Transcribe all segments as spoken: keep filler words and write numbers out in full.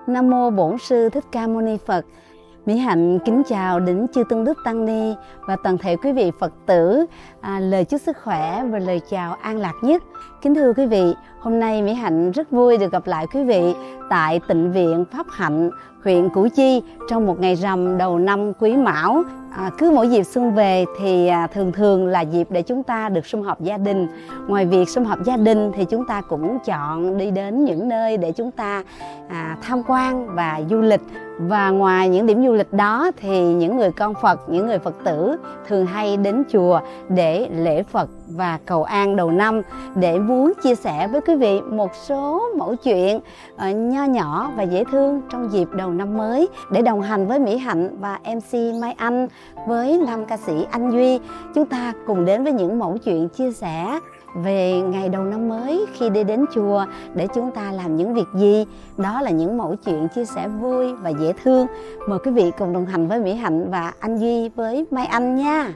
Nam mô Bổn Sư Thích Ca Mâu Ni Phật. Mỹ Hạnh kính chào đến chư Tôn Đức Tăng Ni và toàn thể quý vị Phật tử. À, lời chúc sức khỏe và lời chào an lạc nhất. Kính thưa quý vị, hôm nay Mỹ Hạnh rất vui được gặp lại quý vị tại Tịnh viện Pháp Hạnh, huyện Củ Chi trong một ngày rằm đầu năm Quý Mão. À, cứ mỗi dịp xuân về thì à, thường thường là dịp để chúng ta được sum họp gia đình. Ngoài việc sum họp gia đình thì chúng ta cũng chọn đi đến những nơi để chúng ta à, tham quan và du lịch. Và ngoài những điểm du lịch đó thì những người con Phật, những người Phật tử thường hay đến chùa để lễ Phật và cầu an đầu năm, để muốn chia sẻ với quý vị một số mẫu chuyện uh, nho nhỏ và dễ thương trong dịp đầu năm mới. Để đồng hành với Mỹ Hạnh và em xê Mai Anh, với nam ca sĩ Anh Duy, chúng ta cùng đến với những mẫu chuyện chia sẻ về ngày đầu năm mới khi đi đến chùa, để chúng ta làm những việc gì. Đó là những mẫu chuyện chia sẻ vui và dễ thương. Mời quý vị cùng đồng hành với Mỹ Hạnh và Anh Duy với Mai Anh nha.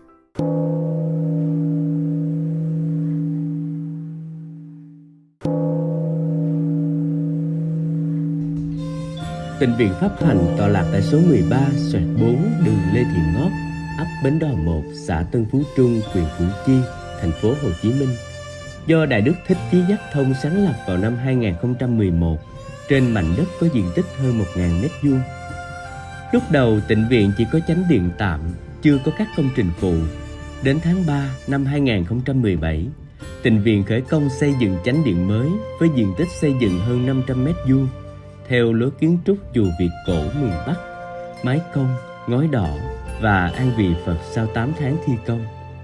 Tịnh viện Pháp Hạnh tọa lạc tại số mười ba xoẹt bốn đường Lê Thị Ngót, ấp Bến Đò một, xã Tân Phú Trung, huyện Củ Chi, thành phố Hồ Chí Minh. Do Đại Đức Thích Chí Giác Thông sáng lập vào năm hai nghìn không trăm mười một trên mảnh đất có diện tích hơn một nghìn mét vuông. Lúc đầu tịnh viện chỉ có chánh điện tạm, chưa có các công trình phụ. Đến tháng ba năm hai nghìn không trăm mười bảy, tịnh viện khởi công xây dựng chánh điện mới với diện tích xây dựng hơn năm trăm mét vuông theo lối kiến trúc chùa Việt cổ miền Bắc, mái cong, ngói đỏ và an vị Phật sau tám tháng thi công.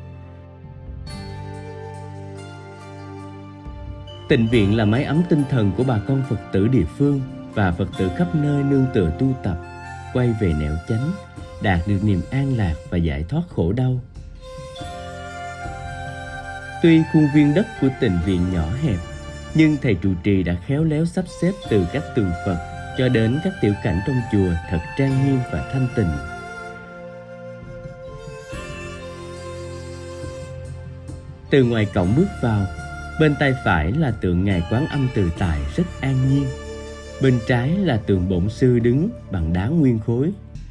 Tịnh viện là mái ấm tinh thần của bà con Phật tử địa phương và Phật tử khắp nơi nương tựa tu tập, quay về nẻo chánh, đạt được niềm an lạc và giải thoát khổ đau. Tuy khuôn viên đất của tịnh viện nhỏ hẹp, nhưng thầy trụ trì đã khéo léo sắp xếp từ các tượng Phật cho đến các tiểu cảnh trong chùa thật trang nghiêm và thanh tịnh. Từ ngoài cổng bước vào, bên tay phải là tượng Ngài Quán Âm Tự Tại rất an nhiên. Bên trái là tượng Bổn Sư đứng bằng đá nguyên khối.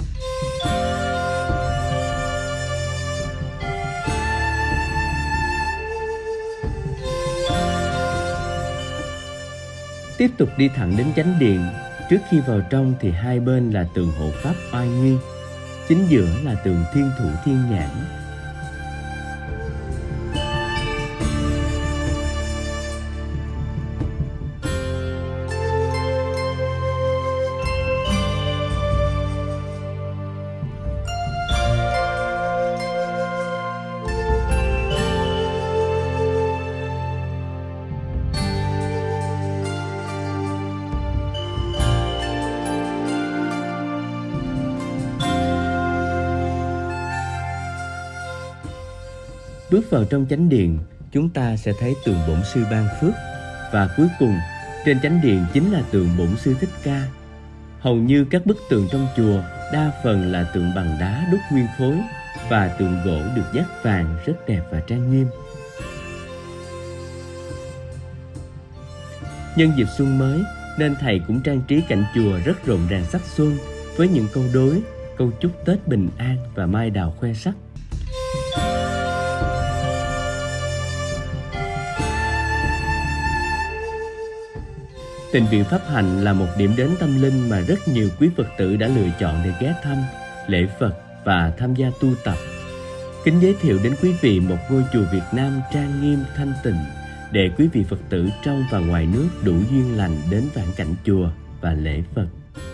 Tiếp tục đi thẳng đến chánh điện. Trước khi vào trong thì hai bên là tượng hộ pháp oai nghi, chính giữa là tượng Thiên Thủ Thiên Nhãn. Bước vào trong chánh điện, chúng ta sẽ thấy tượng Bổn Sư Ban Phước, và cuối cùng trên chánh điện chính là tượng Bổn Sư Thích Ca. Hầu như các bức tượng trong chùa đa phần là tượng bằng đá đúc nguyên khối và tượng gỗ được dát vàng rất đẹp và trang nghiêm. Nhân dịp xuân mới nên thầy cũng trang trí cảnh chùa rất rộn ràng sắc xuân với những câu đối, câu chúc Tết bình an và mai đào khoe sắc. Tịnh viện Pháp Hạnh là một điểm đến tâm linh mà rất nhiều quý Phật tử đã lựa chọn để ghé thăm, lễ Phật và tham gia tu tập. Kính giới thiệu đến quý vị một ngôi chùa Việt Nam trang nghiêm thanh tịnh, để quý vị Phật tử trong và ngoài nước đủ duyên lành đến vãn cảnh chùa và lễ Phật.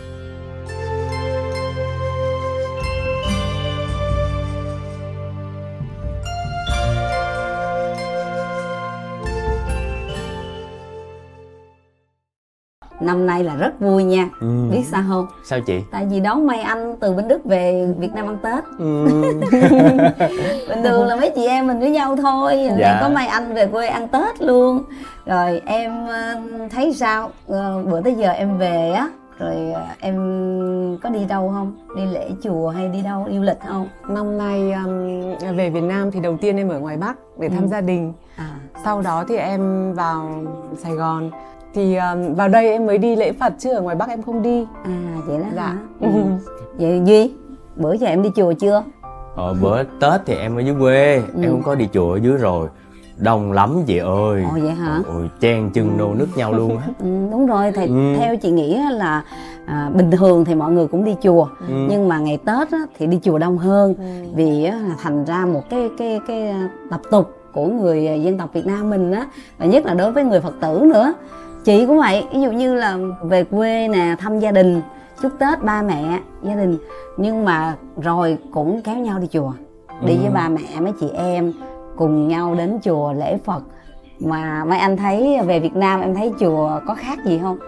Năm nay là rất vui nha. Ừ. Biết sao không? Sao chị? Tại vì đón Mai Anh từ bên Đức về Việt Nam ăn Tết. Ừ. Bình thường là mấy chị em mình với nhau thôi. Dạ. Này có Mai Anh về quê ăn Tết luôn. Rồi em thấy sao? Bữa tới giờ em về á, rồi em có đi đâu không? Đi lễ chùa hay đi đâu du lịch không? Năm nay um, về Việt Nam thì đầu tiên em ở ngoài Bắc để thăm ừ. gia đình. À. Sau đó thì em vào Sài Gòn. Thì um, vào đây em mới đi lễ Phật chứ ở ngoài Bắc em không đi. À vậy đó Dạ. hả? Ừ. Vậy Duy, bữa giờ em đi chùa chưa? Ờ, bữa Tết thì em ở dưới quê, Ừ. em không có đi chùa ở dưới rồi. Đông lắm chị ơi. Ồ vậy hả? Ôi, chen chân nô nức nhau luôn á. Ừ, đúng rồi, thì Ừ. theo chị nghĩ á là à, bình thường thì mọi người cũng đi chùa, Ừ. nhưng mà ngày Tết á, thì đi chùa đông hơn, Ừ. vì á, là thành ra một cái cái cái tập tục của người dân tộc Việt Nam mình á, và nhất là đối với người Phật tử nữa. Chị cũng vậy, ví dụ như là về quê nè, thăm gia đình, chúc Tết ba mẹ, gia đình, nhưng mà rồi cũng kéo nhau đi chùa, đi Ừ. với ba mẹ mấy chị em cùng nhau đến chùa lễ Phật. Mà mấy anh thấy về Việt Nam em thấy chùa có khác gì không?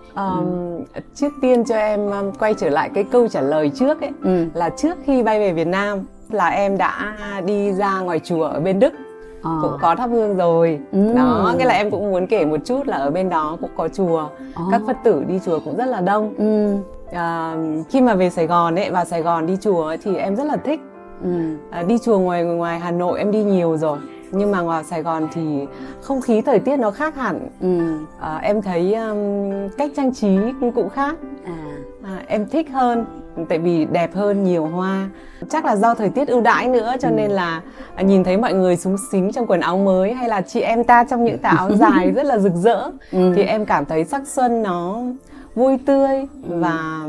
Um, Trước tiên cho em um, quay trở lại cái câu trả lời trước ấy, Ừ. là trước khi bay về Việt Nam là em đã đi ra ngoài chùa ở bên Đức, Ờ. cũng có thắp hương rồi. Ừ. Đó, nghĩa là em cũng muốn kể một chút là ở bên đó cũng có chùa, Ờ. các Phật tử đi chùa cũng rất là đông. Ừ. À, khi mà về Sài Gòn ấy, vào Sài Gòn đi chùa ấy, thì em rất là thích. Ừ. À, đi chùa ngoài ngoài Hà Nội em đi nhiều rồi, nhưng mà ngoài Sài Gòn thì không khí thời tiết nó khác hẳn. Ừ. À, em thấy um, cách trang trí cũng, cũng khác. À. À, em thích hơn tại vì đẹp hơn, nhiều hoa. Chắc là do thời tiết ưu đãi nữa cho Ừ. nên là à, nhìn thấy mọi người xúng xính trong quần áo mới, hay là chị em ta trong những tà áo dài rất là rực rỡ, Ừ. thì em cảm thấy sắc xuân nó vui tươi và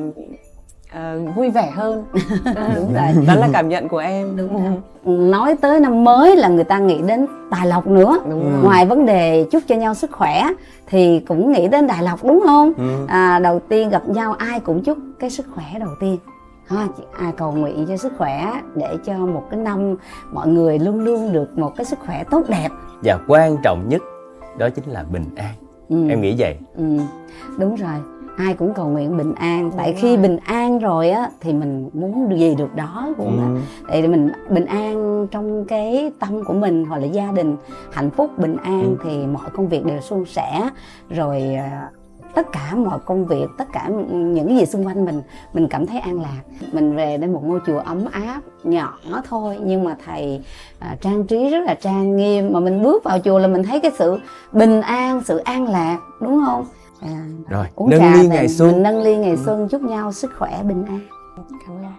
à, vui vẻ hơn. Đúng rồi. Đó là cảm nhận của em. Đúng rồi. Nói tới năm mới là người ta nghĩ đến tài lộc nữa. Đúng rồi. Ngoài vấn đề chúc cho nhau sức khỏe thì cũng nghĩ đến tài lộc, đúng không? Ừ. À, đầu tiên gặp nhau ai cũng chúc cái sức khỏe đầu tiên. Ha, ai cầu nguyện cho sức khỏe để cho một cái năm mọi người luôn luôn được một cái sức khỏe tốt đẹp. Và quan trọng nhất đó chính là bình an. Ừ. Em nghĩ vậy. Ừ, đúng rồi, ai cũng cầu nguyện bình an. Tại Đúng khi rồi. bình an rồi á thì mình muốn được gì được đó cũng Ừ. là tại vì mình bình an trong cái tâm của mình, hoặc là gia đình hạnh phúc bình an, Ừ. thì mọi công việc đều suôn sẻ. Rồi à, tất cả mọi công việc, tất cả những cái gì xung quanh mình mình cảm thấy an lạc. Mình về đến một ngôi chùa ấm áp nhỏ thôi, nhưng mà thầy à, trang trí rất là trang nghiêm, mà mình bước vào chùa là mình thấy cái sự bình an, sự an lạc, đúng không? À, Rồi, uống nâng trà ly thì ngày xuân. mình nâng ly ngày xuân, chúc nhau sức khỏe bình an. Cảm ơn.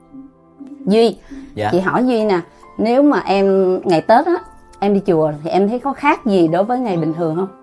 Duy, Dạ. chị hỏi Duy nè, nếu mà em ngày Tết á em đi chùa thì em thấy có khác gì đối với ngày bình thường không?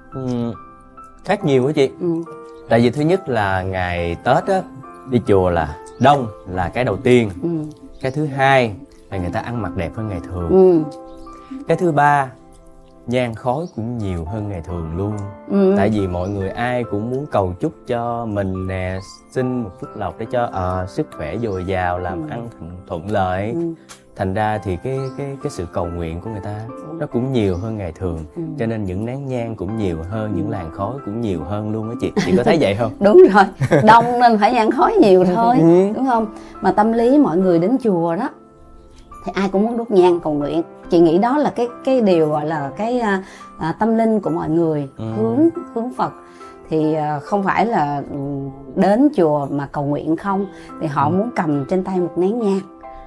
Ừ. Khác nhiều quá chị. Ừ. Tại vì thứ nhất là ngày Tết á, đi chùa là đông là cái đầu tiên. Ừ. Cái thứ hai là người ta ăn mặc đẹp hơn ngày thường. Ừ. Cái thứ ba, nhang khói cũng nhiều hơn ngày thường luôn. Ừ. Tại vì mọi người ai cũng muốn cầu chúc cho mình nè, xin một phước lộc để cho ờ, sức khỏe dồi dào, làm Ừ. ăn thuận, thuận lợi. Ừ. Thành ra thì cái cái cái sự cầu nguyện của người ta nó cũng nhiều hơn ngày thường. Ừ. Cho nên những nén nhang cũng nhiều hơn, những làn khói cũng nhiều hơn luôn á chị. Chị có thấy vậy không? Đúng rồi, đông nên phải nhang khói nhiều thôi, Ừ. đúng không? Mà tâm lý mọi người đến chùa đó thì ai cũng muốn đốt nhang cầu nguyện. Chị nghĩ đó là cái cái điều gọi là cái à, à, tâm linh của mọi người, Ừ. hướng hướng Phật. Thì à, không phải là ừ, đến chùa mà cầu nguyện không, thì họ Ừ. muốn cầm trên tay một nén nhang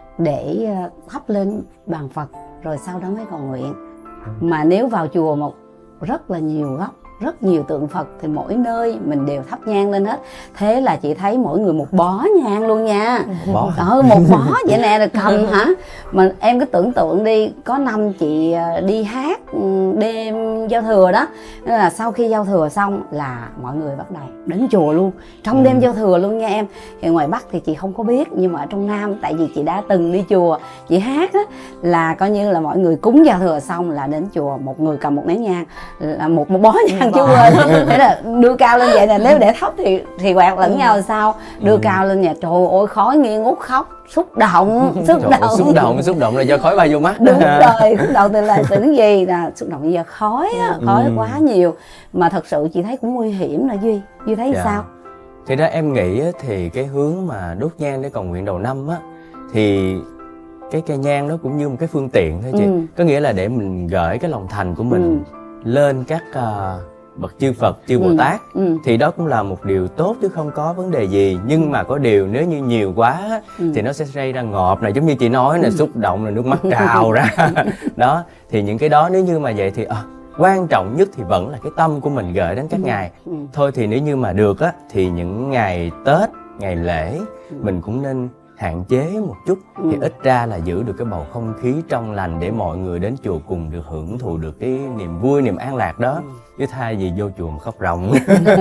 để à, thắp lên bàn Phật, rồi sau đó mới cầu nguyện. Mà nếu vào chùa một rất là nhiều góc, rất nhiều tượng Phật, thì mỗi nơi mình đều thắp nhang lên hết. Thế là chị thấy mỗi người một bó nhang luôn nha. Bó. Ừ, một bó vậy nè, rồi cầm hả? Mà em cứ tưởng tượng đi, có năm chị à, đi hát ừ, đêm giao thừa đó, nên là sau khi giao thừa xong là mọi người bắt đầu đến chùa luôn, trong đêm Ừ. giao thừa luôn nha em. Thì ngoài Bắc thì chị không có biết, nhưng mà ở trong Nam, tại vì chị đã từng đi chùa chị hát á, là coi như là mọi người cúng giao thừa xong là đến chùa, một người cầm một nén nhang, là một một bó nhang chứ quên. Thế là đưa cao lên vậy nè, nếu để thấp thì thì quẹt lẫn nhau là sao? Đưa Ừ. cao lên nhà, trời ơi khói nghi ngút khóc, xúc động, xúc Trời ơi, động. xúc động, xúc động là do khói bay vô mắt. Đúng rồi, xúc động từ là tưởng gì là xúc động giờ khói á, khói Ừ. quá nhiều. Mà thật sự chị thấy cũng nguy hiểm là Duy. Duy thấy Dạ. sao? Thì ra em nghĩ á, thì cái hướng mà đốt nhang để cầu nguyện đầu năm á, thì cái cây nhang đó cũng như một cái phương tiện thôi chị. Ừ. Có nghĩa là để mình gửi cái lòng thành của mình lên các ờ, bậc chư Phật, chư Bồ Ừ. Tát. Ừ. Thì đó cũng là một điều tốt chứ không có vấn đề gì. Nhưng mà có điều nếu như nhiều quá á, Ừ. thì nó sẽ gây ra ngợp này, giống như chị nói là xúc động là nước mắt trào ra. Đó, thì những cái đó nếu như mà vậy thì à, quan trọng nhất thì vẫn là cái tâm của mình gửi đến các Ừ. ngài. Ừ. Thôi thì nếu như mà được á thì những ngày Tết, ngày lễ Ừ. mình cũng nên hạn chế một chút, Ừ. thì ít ra là giữ được cái bầu không khí trong lành để mọi người đến chùa cùng được hưởng thụ được cái niềm vui, niềm an lạc đó. Ừ. Chứ thay vì vô chùa mà khóc ròng.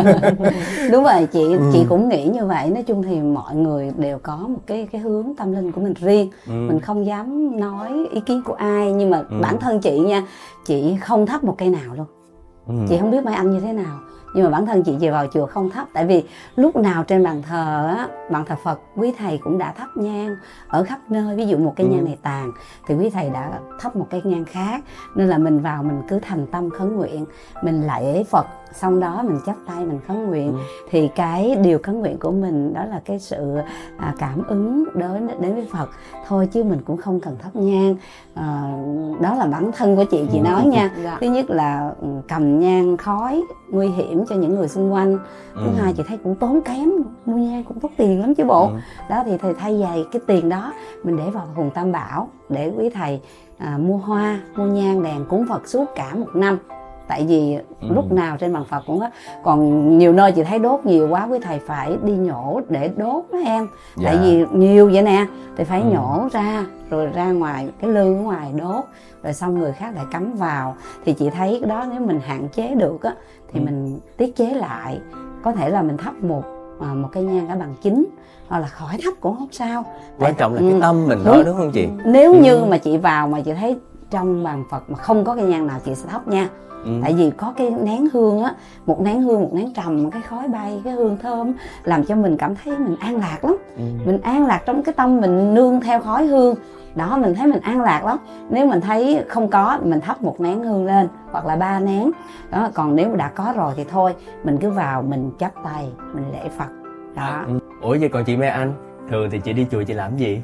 Đúng rồi, chị Ừ. chị cũng nghĩ như vậy. Nói chung thì mọi người đều có một cái cái hướng tâm linh của mình riêng. Ừ. Mình không dám nói ý kiến của ai, nhưng mà Ừ. bản thân chị nha, chị không thắp một cây nào luôn. Ừ. Chị không biết mấy anh như thế nào, nhưng mà bản thân chị về vào chùa không thắp. Tại vì lúc nào trên bàn thờ á, bàn thờ Phật, quý thầy cũng đã thắp nhang ở khắp nơi. Ví dụ một cây Ừ. nhang này tàn thì quý thầy đã thắp một cây nhang khác. Nên là mình vào mình cứ thành tâm khấn nguyện, mình lạy Phật, xong đó mình chắp tay mình khấn nguyện. Ừ. Thì cái điều khấn nguyện của mình đó là cái sự à, cảm ứng đến đến với Phật thôi, chứ mình cũng không cần thắp nhang. À, đó là bản thân của chị chị Ừ. nói nha. Dạ. Thứ nhất là ừ, cầm nhang khói nguy hiểm cho những người xung quanh. Thứ Ừ. hai chị thấy cũng tốn kém, mua nhang cũng tốn tiền lắm chứ bộ. Ừ. Đó thì thầy thay vì cái tiền đó mình để vào Hùng Tam Bảo để quý thầy à, mua hoa, mua nhang đèn cúng Phật suốt cả một năm. Tại vì Ừ. lúc nào trên bàn Phật cũng á, còn nhiều nơi chị thấy đốt nhiều quá, quý thầy phải đi nhổ để đốt đó em. Dạ. Tại vì nhiều vậy nè thì phải Ừ. nhổ ra rồi ra ngoài cái lư ở ngoài đốt, rồi xong người khác lại cắm vào. Thì chị thấy cái đó nếu mình hạn chế được á thì Ừ. mình tiết chế lại. Có thể là mình thắp một à, một cây nhang ở bằng chính, hoặc là khỏi thắp cũng không sao. Quan trọng là Ừ. cái tâm mình Đúng. thôi, đúng không chị? Nếu Ừ. như mà chị vào mà chị thấy trong bàn Phật mà không có cây nhang nào, chị sẽ thắp nha. Ừ. Tại vì có cái nén hương á, một nén hương, một nén trầm, cái khói bay, cái hương thơm làm cho mình cảm thấy mình an lạc lắm. Ừ. Mình an lạc trong cái tâm mình nương theo khói hương. Đó, mình thấy mình an lạc lắm. Nếu mình thấy không có, mình thắp một nén hương lên, hoặc là ba nén. Đó, còn nếu đã có rồi thì thôi, mình cứ vào, mình chắp tay, mình lễ Phật. Đó. Ừ. Ủa vậy còn chị Mai Anh, thường thì chị đi chùa chị làm gì?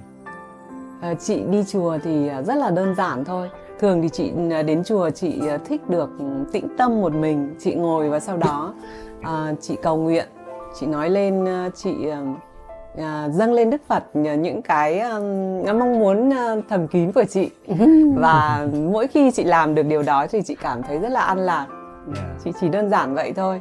Ờ, chị đi chùa thì rất là đơn giản thôi. Thường thì chị đến chùa chị thích được tĩnh tâm một mình. Chị ngồi và sau đó à, chị cầu nguyện. Chị nói lên, chị à, dâng lên Đức Phật những cái à, mong muốn thầm kín của chị. Và mỗi khi chị làm được điều đó thì chị cảm thấy rất là an lạc. Dạ. Chị chỉ đơn giản vậy thôi.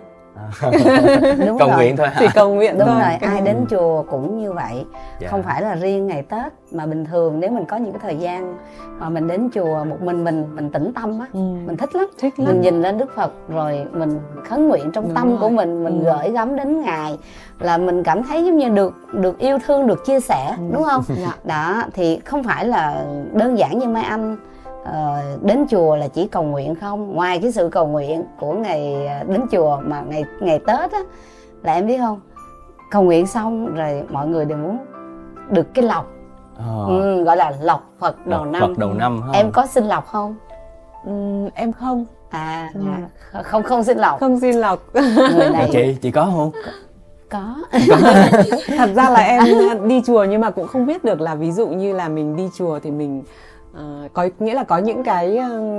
Đúng Cầu rồi. nguyện thôi hả? Chỉ cầu nguyện Đúng thôi. rồi, ai đến chùa cũng như vậy. Dạ. Không phải là riêng ngày Tết, mà bình thường nếu mình có những cái thời gian mà mình đến chùa một mình mình mình tĩnh tâm á, Ừ. mình thích lắm. Thích lắm. Mình nhìn lên Đức Phật rồi mình khấn nguyện trong Đúng tâm rồi. của mình, mình Ừ. gửi gắm đến Ngài, là mình cảm thấy giống như được được yêu thương, được chia sẻ, Ừ. đúng không? Dạ. Đó thì không phải là đơn giản như Mai Anh ờ, đến chùa là chỉ cầu nguyện không. Ngoài cái sự cầu nguyện của ngày đến chùa mà ngày ngày Tết á, là em biết không, cầu nguyện xong rồi mọi người đều muốn được cái lộc. Ờ. Ừ, gọi là lộc Phật đầu Lộc năm. Phật đầu năm ha. Em có xin lộc không? Ừ, em không. À, Ừ. à không không xin lộc. Không xin lộc. Người Mà này chị, chị có không? có. Thật ra là em đi chùa nhưng mà cũng không biết được là ví dụ như là mình đi chùa thì mình uh, có nghĩa là có những cái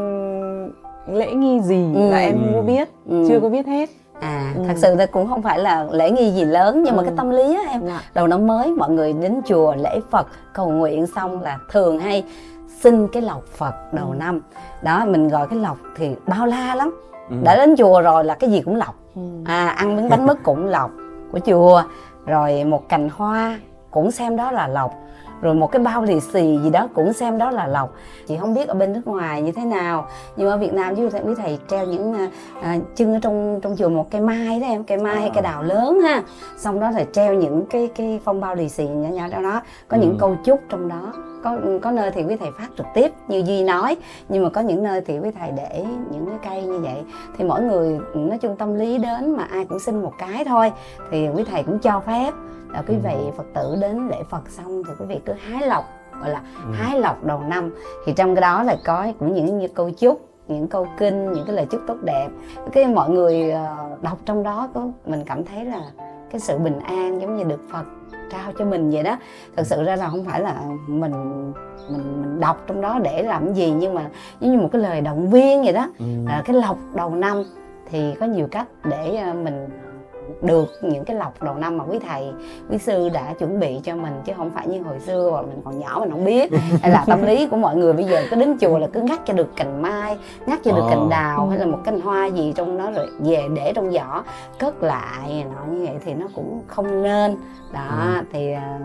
uh, lễ nghi gì Ừ. là em Ừ. không biết, Ừ. chưa có biết hết. À, Ừ. thật sự là cũng không phải là lễ nghi gì lớn, nhưng mà Ừ. cái tâm lý á em, Dạ. đầu năm mới mọi người đến chùa lễ Phật cầu nguyện xong là thường hay xin cái lộc Phật đầu Ừ. năm. Đó, mình gọi cái lộc thì bao la lắm. Ừ. Đã đến chùa rồi là cái gì cũng lộc. Ừ. À, ăn miếng bánh mứt cũng lộc của chùa, rồi một cành hoa cũng xem đó là lộc, rồi một cái bao lì xì gì đó cũng xem đó là lộc. Chị không biết ở bên nước ngoài như thế nào, nhưng ở Việt Nam với quý thầy treo những à, à, trưng ở trong trong chùa một cây mai đó em, cây mai hay cây đào lớn ha, xong đó là treo những cái cái phong bao lì xì nhỏ nhỏ đó, đó có những Ừ. câu chúc trong đó. Có có nơi thì quý thầy phát trực tiếp như Duy nói, nhưng mà có những nơi thì quý thầy để những cái cây như vậy. Thì mỗi người nói chung tâm lý đến mà ai cũng xin một cái thôi, thì quý thầy cũng cho phép là quý vị Phật tử đến lễ Phật xong thì quý vị cứ hái lộc, gọi là Ừ. hái lộc đầu năm. Thì trong cái đó là có cũng những như câu chúc, những câu kinh, những cái lời chúc tốt đẹp. Cái mọi người ờ, đọc trong đó có mình cảm thấy là cái sự bình an giống như được Phật trao cho mình vậy đó. Thật sự ra là không phải là mình mình mình đọc trong đó để làm cái gì, nhưng mà giống như một cái lời động viên vậy đó. Ừ. Là cái lộc đầu năm thì có nhiều cách để ờ, mình được những cái lộc đầu năm mà quý thầy quý sư đã chuẩn bị cho mình, chứ không phải như hồi xưa mà mình còn nhỏ mình không biết. Hay là tâm lý của mọi người bây giờ cứ đến chùa là cứ ngắt cho được cành mai, ngắt cho được Ồ. cành đào hay là một cành hoa gì trong đó rồi về để trong giỏ cất lại nọ, như vậy thì nó cũng không nên đó. Ừ. Thì à,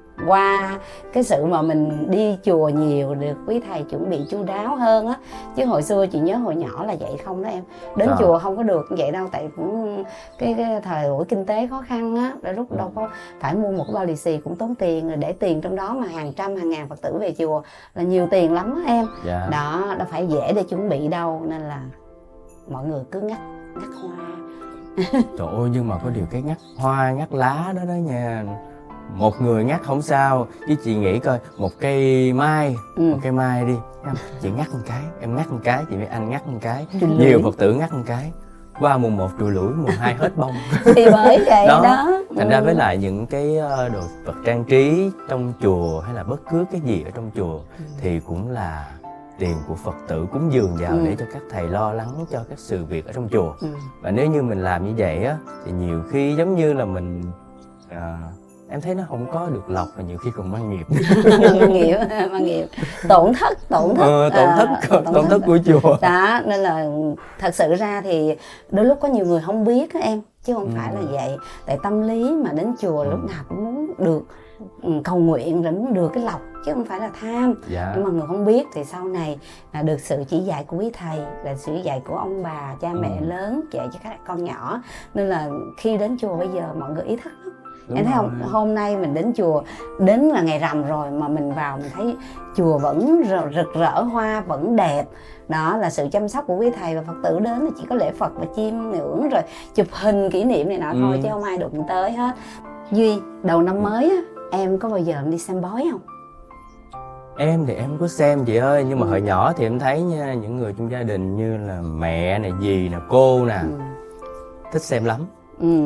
qua cái sự mà mình đi chùa nhiều được quý thầy chuẩn bị chu đáo hơn á, chứ hồi xưa chị nhớ hồi nhỏ là vậy không đó em, đến À. chùa không có được vậy đâu, tại cũng cái, cái thời buổi kinh tế khó khăn á, rồi lúc đâu có phải mua một cái bao lì xì cũng tốn tiền, rồi để tiền trong đó mà hàng trăm hàng ngàn Phật tử về chùa là nhiều tiền lắm á em. Dạ. Đó, đâu phải dễ để chuẩn bị đâu, nên là mọi người cứ ngắt ngắt hoa. Trời ơi, nhưng mà có điều cái ngắt hoa, ngắt lá đó đó nha. Một người ngắt không sao, chứ chị nghĩ coi, một cây mai, Ừ. một cây mai đi, chị ngắt một cái, em ngắt một cái, chị với anh ngắt một cái, Chùi lủi. nhiều Phật tử ngắt một cái. Qua mùng một chùi lủi, mùng hai hết bông. Thì bởi vậy đó, Đó. Thành ra Ừ. với lại những cái ờ, đồ vật trang trí trong chùa hay là bất cứ cái gì ở trong chùa thì cũng là tiền của Phật tử cúng dường vào Ừ. để cho các thầy lo lắng cho các sự việc ở trong chùa. Ừ. Và nếu như mình làm như vậy á thì nhiều khi giống như là mình à, em thấy nó không có được lộc và nhiều khi còn mang nghiệp. mang nghiệp mang nghiệp tổn thất tổn thất ờ, tổn thất à, tổn thất của chùa. đó. Nên là thật sự ra thì đôi lúc có nhiều người không biết á em, chứ không Ừ. phải là vậy. Tại tâm lý mà đến chùa Ừ. lúc nào cũng muốn được, ừ, cầu nguyện rồi muốn được cái lộc, chứ không phải là tham. Dạ. Nhưng mà người không biết thì sau này là được sự chỉ dạy của quý thầy, là sự chỉ dạy của ông bà cha mẹ Ừ. lớn dạy cho các con nhỏ, nên là khi đến chùa bây giờ mọi người ý thức lắm. Đúng Em thấy không, rồi. hôm nay mình đến chùa, đến là ngày rằm rồi mà mình vào mình thấy chùa vẫn r- rực rỡ hoa, vẫn đẹp. Đó là sự chăm sóc của quý thầy, và Phật tử đến là chỉ có lễ Phật và chiêm ngưỡng rồi chụp hình kỷ niệm này nọ Ừ. thôi, chứ không ai được tới hết. Duy, đầu năm mới á, em có bao giờ em đi xem bói không? Em thì em có xem chị ơi, nhưng mà Ừ. hồi nhỏ thì em thấy nha, những người trong gia đình như là mẹ nè, dì nè, cô nè, Ừ. thích xem lắm. Ừ.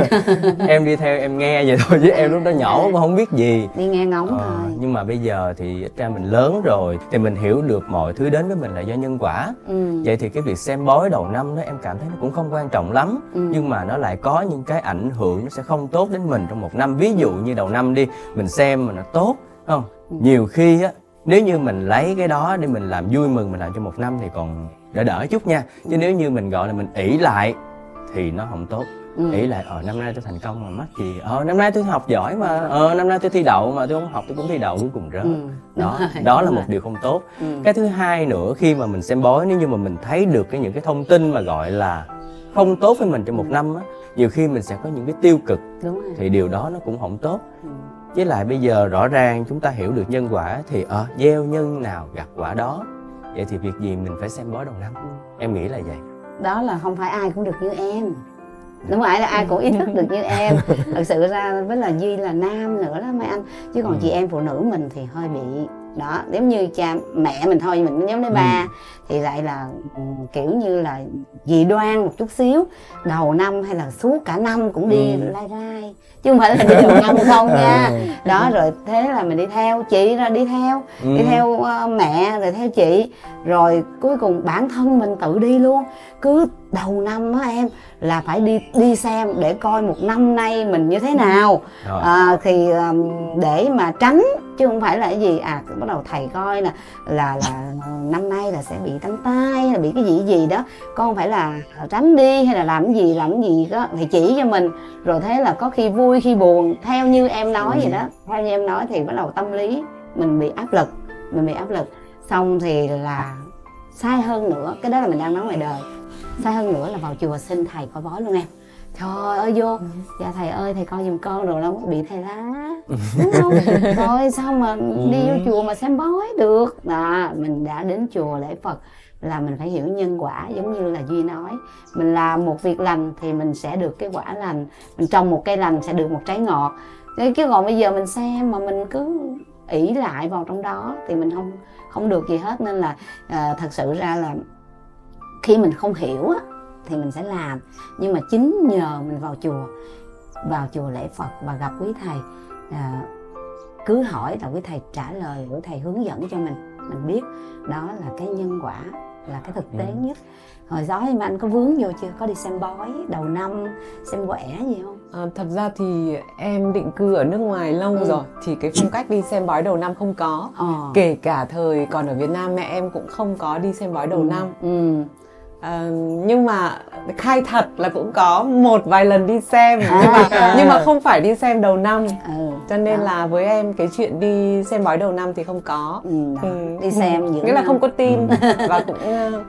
Em đi theo em nghe vậy thôi, chứ em lúc đó nhỏ cũng không biết gì. Đi nghe ngóng Ờ, thôi. nhưng mà bây giờ thì ít ra mình lớn rồi thì mình hiểu được mọi thứ đến với mình là do nhân quả. Ừ. Vậy thì cái việc xem bói đầu năm đó em cảm thấy nó cũng không quan trọng lắm. Ừ. Nhưng mà nó lại có những cái ảnh hưởng nó sẽ không tốt đến mình trong một năm. Ví dụ như đầu năm đi, mình xem mà nó tốt, không? Ừ. Nhiều khi á, nếu như mình lấy cái đó để mình làm vui mừng, mình làm cho một năm thì còn đỡ đỡ chút nha. Chứ nếu như mình gọi là mình ỷ lại thì nó không tốt. Ừ. Nghĩ lại, ờ năm nay tôi thành công mà mắc gì, ờ năm nay tôi học giỏi mà, ờ năm nay tôi thi đậu mà tôi không học tôi cũng thi đậu cuối cùng rớt. Ừ. Đó, Đúng rồi, đó đúng là rồi. một điều không tốt. Ừ. Cái thứ hai nữa, khi mà mình xem bói, nếu như mà mình thấy được cái những cái thông tin mà gọi là không tốt với mình trong một năm á, nhiều khi mình sẽ có những cái tiêu cực, Đúng rồi. thì điều đó nó cũng không tốt. Ừ. Với lại bây giờ rõ ràng chúng ta hiểu được nhân quả thì ờ gieo nhân nào gặt quả đó. Vậy thì việc gì mình phải xem bói đầu năm? Em nghĩ là vậy. Đó là không phải ai cũng được như em, đúng phải là ai cũng ý thức được như em. Thật sự ra với là Duy là nam nữa đó mấy anh, chứ còn Ừ. chị em phụ nữ mình thì hơi bị đó, giống như cha mẹ mình thôi, mình cũng giống đến ba thì lại là ừ, kiểu như là dị đoan một chút xíu, đầu năm hay là suốt cả năm cũng đi Ừ. lai rai, chứ không phải là đi đầu năm không nha. Đó, rồi thế là mình đi theo chị, ra đi theo Ừ. đi theo uh, mẹ, rồi theo chị, rồi cuối cùng bản thân mình tự đi luôn. Cứ đầu năm á em là phải đi đi xem để coi một năm nay mình như thế nào. Rồi. À, thì um, để mà tránh, chứ không phải là cái gì à bắt đầu thầy coi nè là là năm nay là sẽ bị tánh tai, là bị cái gì gì đó, con phải là tránh đi hay là làm cái gì làm cái gì đó, thì chỉ cho mình. Rồi thế là có khi vui khi buồn, theo như em nói vậy đó, theo như em nói thì bắt đầu tâm lý mình bị áp lực, mình bị áp lực xong thì là sai hơn nữa, cái đó là mình đang nói ngoài đời. Sai hơn nữa là vào chùa xin thầy coi bói luôn em. Trời ơi vô, dạ thầy ơi thầy coi giùm con rồi đâu bị thầy lá, đúng không? Rồi sao mà đi vô chùa mà xem bói được. Đó, mình đã đến chùa lễ Phật là mình phải hiểu nhân quả, giống như là Duy nói, mình làm một việc lành thì mình sẽ được cái quả lành, mình trồng một cây lành sẽ được một trái ngọt. Thế chứ còn bây giờ mình xem mà mình cứ ỷ lại vào trong đó thì mình không không được gì hết. Nên là à, thật sự ra là khi mình không hiểu á thì mình sẽ làm, nhưng mà chính nhờ mình vào chùa vào chùa lễ Phật và gặp quý thầy, à, cứ hỏi là quý thầy trả lời, quý thầy hướng dẫn cho mình mình biết đó là cái nhân quả là cái thực tế ừ. nhất. Hồi đó mà anh có vướng vô chưa, có đi xem bói đầu năm, xem quẻ gì không? À, thật ra thì em định cư ở nước ngoài lâu ừ. rồi, thì cái phong cách đi xem bói đầu năm không có. ờ. Kể cả thời còn ở Việt Nam mẹ em cũng không có đi xem bói đầu ừ. năm. ừ. À, nhưng mà khai thật là cũng có một vài lần đi xem, à, nhưng, mà, à. nhưng mà không phải đi xem đầu năm. ừ. Cho nên đó. Là với em cái chuyện đi xem bói đầu năm thì không có. ừ, ừ. Đi xem giữa nghĩa là không có tin. Và cũng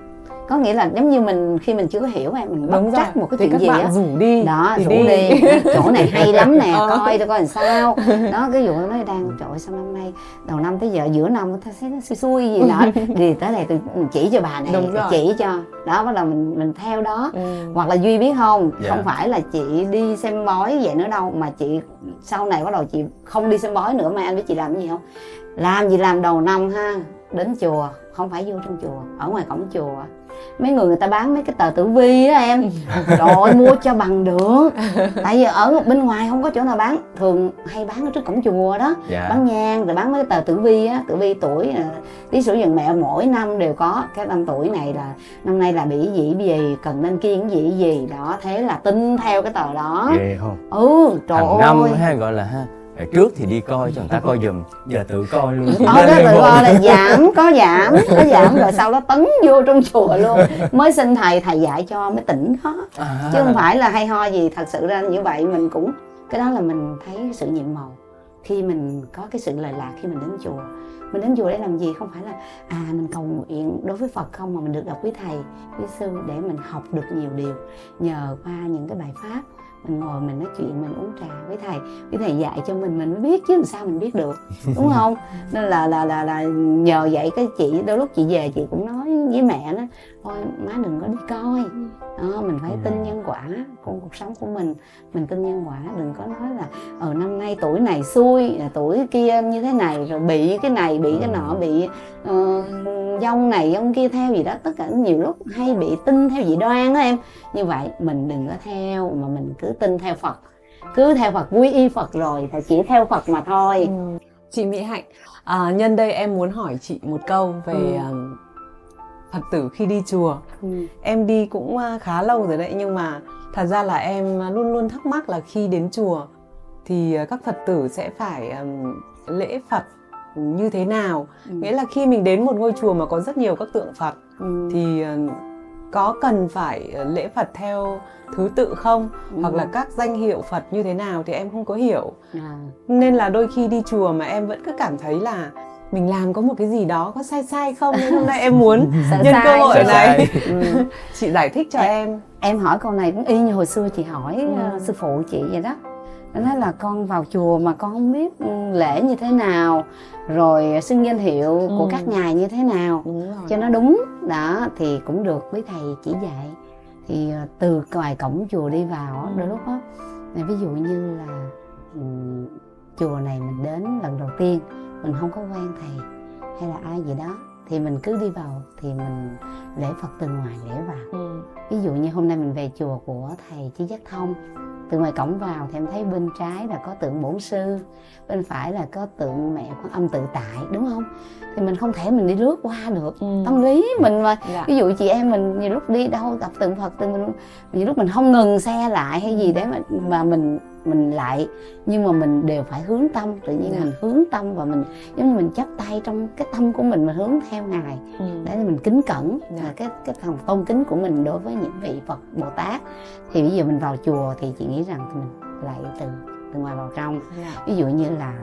có nghĩa là giống như mình khi mình chưa có hiểu em mình bắt trắc một cái thì chuyện gì á, á, rủ đi đó thì rủ đi, đi. Chỗ này hay lắm nè, ờ. coi tôi coi làm sao đó. Cái vụ nó đang trời ơi, sao năm nay đầu năm tới giờ giữa năm ta thấy nó xui xui gì nọ thì tới đây tôi chỉ cho bà này, chỉ cho đó, bắt đầu mình mình theo đó. ừ. Hoặc là Duy biết không, yeah. không phải là chị đi xem bói vậy nữa đâu, mà chị sau này bắt đầu chị không đi xem bói nữa. Mà anh biết chị làm cái gì không? Làm gì làm đầu năm ha, đến chùa, không phải vô trong chùa, ở ngoài cổng chùa mấy người người ta bán mấy cái tờ tử vi á em, trời ơi mua cho bằng được. Tại vì ở bên ngoài không có chỗ nào bán, thường hay bán ở trước cổng chùa đó. dạ. Bán nhang rồi bán mấy cái tờ tử vi á, tử vi tuổi lý sử dần mẹ mỗi năm đều có cái năm tuổi này là năm nay là bị gì gì, cần nên kiêng gì gì đó, thế là tin theo cái tờ đó. Ghê không? Ừ trời Hàng ơi, năm ha, gọi là ha, trước thì đi coi cho người ta coi giùm, giờ tự coi luôn. Ờ đó, tự coi là giảm, có giảm, có giảm rồi sau đó tấn vô trong chùa luôn, mới xin thầy, thầy dạy cho mới tỉnh đó. à. Chứ không phải là hay ho gì. Thật sự ra như vậy mình cũng, cái đó là mình thấy sự nhiệm màu khi mình có cái sự lệ lạc khi mình đến chùa. Mình đến chùa để làm gì? Không phải là à mình cầu nguyện đối với Phật không, mà mình được gặp quý thầy, quý sư để mình học được nhiều điều nhờ qua những cái bài pháp. Mình ngồi mình nói chuyện, mình uống trà với thầy, với thầy dạy cho mình mình mới biết chứ làm sao mình biết được, đúng không? Nên là là là là nhờ vậy cái chị đôi lúc chị về chị cũng nói với mẹ nó thôi má đừng có đi coi đó, mình phải tin nhân quả con cuộc sống của mình, mình tin nhân quả, đừng có nói là ở năm nay tuổi này xui, tuổi kia như thế này, rồi bị cái này bị cái nọ, bị uh, dông này dông kia theo gì đó. Tất cả nhiều lúc hay bị tin theo dị đoan đó em. Như vậy mình đừng có theo, mà mình cứ tin theo Phật, cứ theo Phật, quy y Phật rồi thì chỉ theo Phật mà thôi. ừ. Chị Mỹ Hạnh, à, nhân đây em muốn hỏi chị một câu về ừ. uh, Phật tử khi đi chùa. ừ. Em đi cũng khá lâu rồi đấy, nhưng mà thật ra là em luôn luôn thắc mắc là khi đến chùa thì các Phật tử sẽ phải um, lễ Phật như thế nào. ừ. Nghĩa là khi mình đến một ngôi chùa mà có rất nhiều các tượng Phật ừ. thì uh, có cần phải lễ Phật theo thứ tự không? ừ. Hoặc là các danh hiệu Phật như thế nào thì em không có hiểu. à. Nên là đôi khi đi chùa mà em vẫn cứ cảm thấy là mình làm có một cái gì đó có sai sai không, nên hôm nay em muốn nhân cơ hội này ừ. chị giải thích cho em, em em hỏi câu này cũng y như hồi xưa chị hỏi ừ. uh, sư phụ chị vậy đó. Nó nói là con vào chùa mà con không biết lễ như thế nào, rồi xưng danh hiệu ừ. của các ngài như thế nào cho nó đúng đó, thì cũng được quý thầy chỉ dạy. Thì uh, từ ngoài cổng chùa đi vào ừ. đôi lúc đó, ví dụ như là um, chùa này mình đến lần đầu tiên, mình không có quen thầy hay là ai gì đó, thì mình cứ đi vào thì mình lễ Phật từ ngoài lễ vào. ừ. Ví dụ như hôm nay mình về chùa của thầy Chí Giác Thông, từ ngoài cổng vào thì em thấy bên trái là có tượng Bổn Sư, bên phải là có tượng mẹ Quan Âm Tự Tại, đúng không? Thì mình không thể mình đi lướt qua được. ừ. Tâm lý mình mà. dạ. Ví dụ chị em mình nhiều lúc đi đâu gặp tượng Phật thì mình nhiều lúc mình không ngừng xe lại hay gì để mà, mà mình mình lại, nhưng mà mình đều phải hướng tâm. Tự nhiên dạ. mình hướng tâm và mình giống như mình chắp tay trong cái tâm của mình, mình hướng theo ngài ừ. để mình kính cẩn. dạ. Là cái cái lòng tôn kính của mình đối với những vị Phật Bồ Tát. Thì bây giờ mình vào chùa thì chị nghĩ rằng thì mình lại từ từ ngoài vào trong. dạ. Ví dụ như là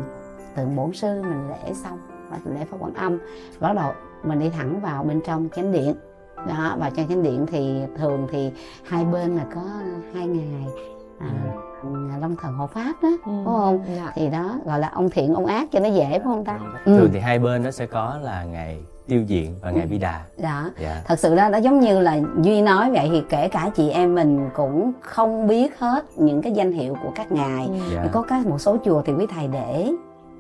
tượng Bổn Sư mình lễ xong, lễ Phật Quan Âm, bắt đầu mình đi thẳng vào bên trong chánh điện. Đó, vào trong chánh điện thì thường thì hai bên là có hai ngài à, Long Thần Hộ Pháp đó, ừ. đúng không? dạ. Thì đó gọi là ông thiện ông ác cho nó dễ, phải không ta? Thường ừ. thì hai bên nó sẽ có là ngài Tiêu Diện và ngài Bi Đà. Đó. Dạ. Thật sự đó, nó giống như là Duy nói vậy, thì kể cả chị em mình cũng không biết hết những cái danh hiệu của các ngài. ừ. dạ. Có các một số chùa thì quý thầy để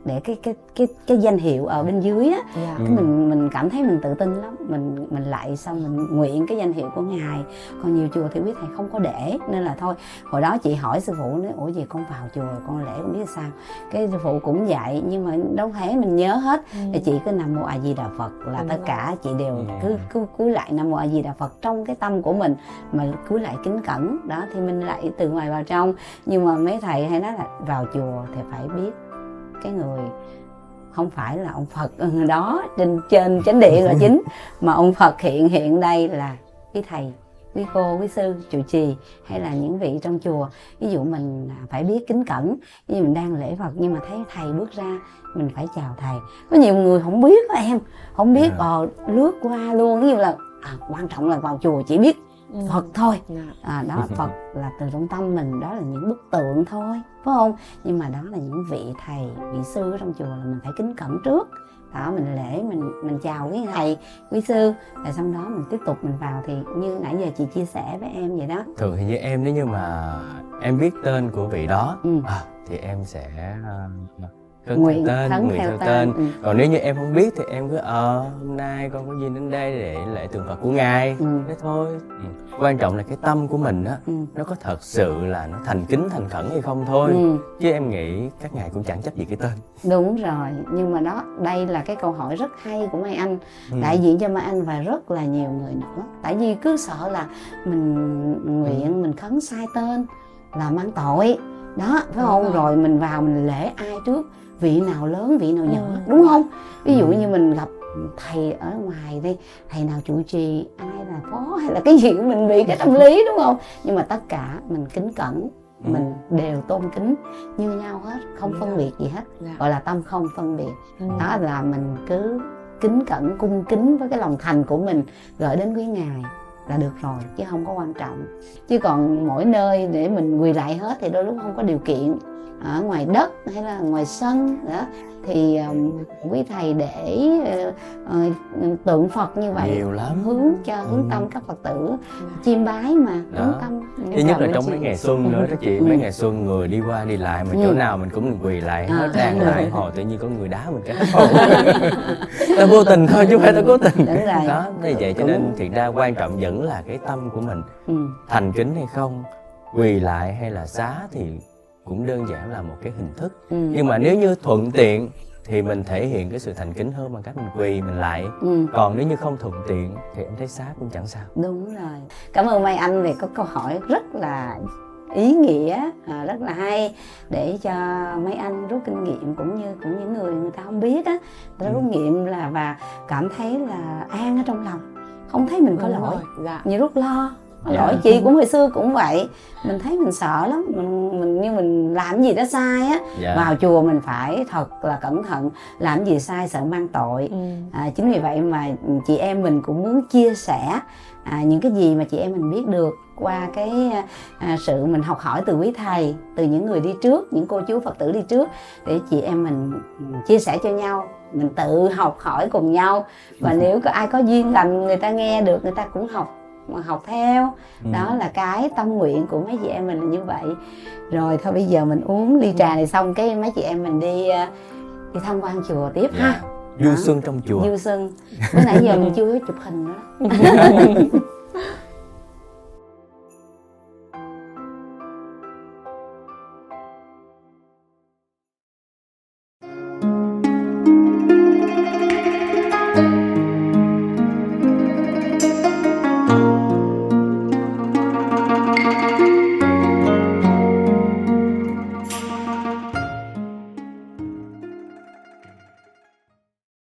để cái cái cái cái danh hiệu ở bên dưới á, Dạ. cái mình mình cảm thấy mình tự tin lắm, mình mình lại xong mình nguyện cái danh hiệu của ngài. Còn nhiều chùa thì quý thầy không có để, nên là thôi hồi đó chị hỏi sư phụ nói ủa gì con vào chùa con lễ không biết sao, cái sư phụ cũng dạy nhưng mà đâu thể mình nhớ hết. Ừ. Thì chị cứ Nam Mô A Di Đà Phật là Đúng tất rồi. cả chị đều Ừ. cứ cứ cúi lại Nam Mô A Di Đà Phật trong cái tâm của mình, mà cúi lại kính cẩn đó thì mình lại từ ngoài vào trong. Nhưng mà mấy thầy hay nói là vào chùa thì phải biết cái người không phải là ông Phật đó trên trên chánh điện là chính, mà ông Phật hiện hiện đây là quý thầy, quý cô, quý sư trụ trì hay là những vị trong chùa. Ví dụ mình phải biết kính cẩn, như mình đang lễ Phật nhưng mà thấy thầy bước ra mình phải chào thầy. Có nhiều người không biết đó em, không biết ờ lướt qua luôn, ví dụ là à, quan trọng là vào chùa chỉ biết Ừ. Phật thôi. Dạ. À, đó Phật là từ trong tâm mình, đó là những bức tượng thôi, phải không? Nhưng mà đó là những vị thầy, vị sư ở trong chùa là mình phải kính cẩn trước. Đó, mình lễ, mình mình chào quý thầy, quý sư, rồi sau đó mình tiếp tục mình vào. Thì như nãy giờ chị chia sẻ với em vậy đó. Thường thì như em nếu như mà em biết tên của vị đó, Ừ. à, thì em sẽ uh, khấn Nguyện theo tên, khấn nguyện theo theo tên. tên. Ừ. Còn nếu như em không biết thì em cứ ờ hôm nay con có duyên đến đây để lễ tượng Phật của ngài, Ừ. thế thôi. Ừ. Quan trọng là cái tâm của mình á, Ừ. nó có thật sự là nó thành kính thành khẩn hay không thôi. Ừ. Chứ em nghĩ các ngài cũng chẳng chấp gì cái tên. Đúng rồi, nhưng mà đó, đây là cái câu hỏi rất hay của Mai Anh, Ừ. đại diện cho Mai Anh và rất là nhiều người nữa. Tại vì cứ sợ là mình nguyện, mình khấn sai tên là mang tội. Đó, phải Đúng không? rồi. Rồi mình vào mình lễ ai trước, vị nào lớn, vị nào nhỏ, Ừ. đúng không? Ví dụ Ừ. như mình gặp thầy ở ngoài đi, thầy nào trụ trì, ai là phó hay là cái gì của mình bị cái tâm lý, đúng không? Nhưng mà tất cả mình kính cẩn, Ừ. mình đều tôn kính như nhau hết, không phân biệt gì hết. Dạ. Gọi là tâm không phân biệt. Ừ. Đó là mình cứ kính cẩn, cung kính với cái lòng thành của mình gửi đến quý ngài là được rồi, chứ không có quan trọng. Chứ còn mỗi nơi để mình quỳ lại hết thì đôi lúc không có điều kiện, ở ngoài đất hay là ngoài sân đó, thì um, quý thầy để uh, uh, tượng Phật như vậy Nhiều lắm. hướng cho hướng Ừ. tâm các Phật tử chiêm bái mà Đó. hướng tâm. Thứ nhất là Cảm ơn trong chị. mấy ngày xuân nữa đó chị, Ừ. mấy ngày xuân người đi qua đi lại mà Ừ. chỗ nào mình cũng quỳ lại hết, À, đang đúng lại rồi. hồi tự nhiên có người đá mình cái ta vô tình thôi chứ không phải ta cố tình. Đúng rồi. Đó, như vậy cho Cũng- nên thiệt ra quan trọng vẫn là cái tâm của mình Ừ. thành kính hay không, quỳ lại hay là xá thì cũng đơn giản là một cái hình thức. Ừ. Nhưng mà nếu như thuận tiện thì mình thể hiện cái sự thành kính hơn bằng cách mình quỳ mình lại. Ừ. Còn nếu như không thuận tiện thì em thấy xá cũng chẳng sao. Đúng rồi. Cảm ơn Mai Anh về có câu hỏi rất là ý nghĩa, à, rất là hay để cho mấy anh rút kinh nghiệm, cũng như cũng những người người ta không biết á, người ta rút nghiệm là và cảm thấy là an ở trong lòng, không thấy mình có Đúng lỗi. rồi. Dạ. Nhiều lúc lo có Dạ. lỗi, chị cũng hồi xưa cũng vậy, mình thấy mình sợ lắm, mình mình như mình làm gì đó sai á. Dạ. Vào chùa mình phải thật là cẩn thận, làm gì sai sợ mang tội. Ừ. À, chính vì vậy mà chị em mình cũng muốn chia sẻ à, những cái gì mà chị em mình biết được qua cái à, sự mình học hỏi từ quý thầy, từ những người đi trước, những cô chú Phật tử đi trước, để chị em mình chia sẻ cho nhau, mình tự học hỏi cùng nhau. Và nếu có ai có duyên lành, người ta nghe được, người ta cũng học mà học theo. Ừ. Đó là cái tâm nguyện của mấy chị em mình là như vậy. Rồi thôi bây giờ mình uống ly trà này xong cái mấy chị em mình đi à, đi tham quan chùa tiếp Dạ. ha. Du Đó. xuân trong chùa. Du xuân. Bữa nãy giờ mình chưa có chụp hình nữa đó.